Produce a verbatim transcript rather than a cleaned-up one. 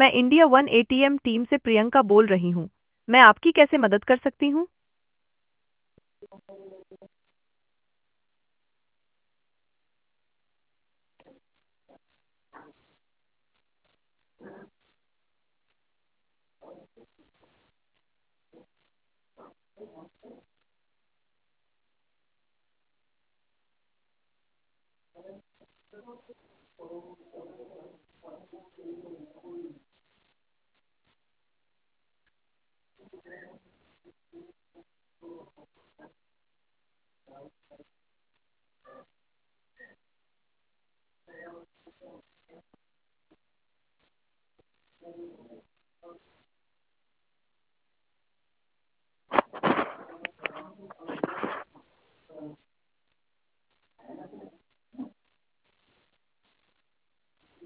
मैं इंडिया वन ATM team से प्रियंका बोल रही हूँ। मैं आपकी कैसे मदद कर सकती हूँ?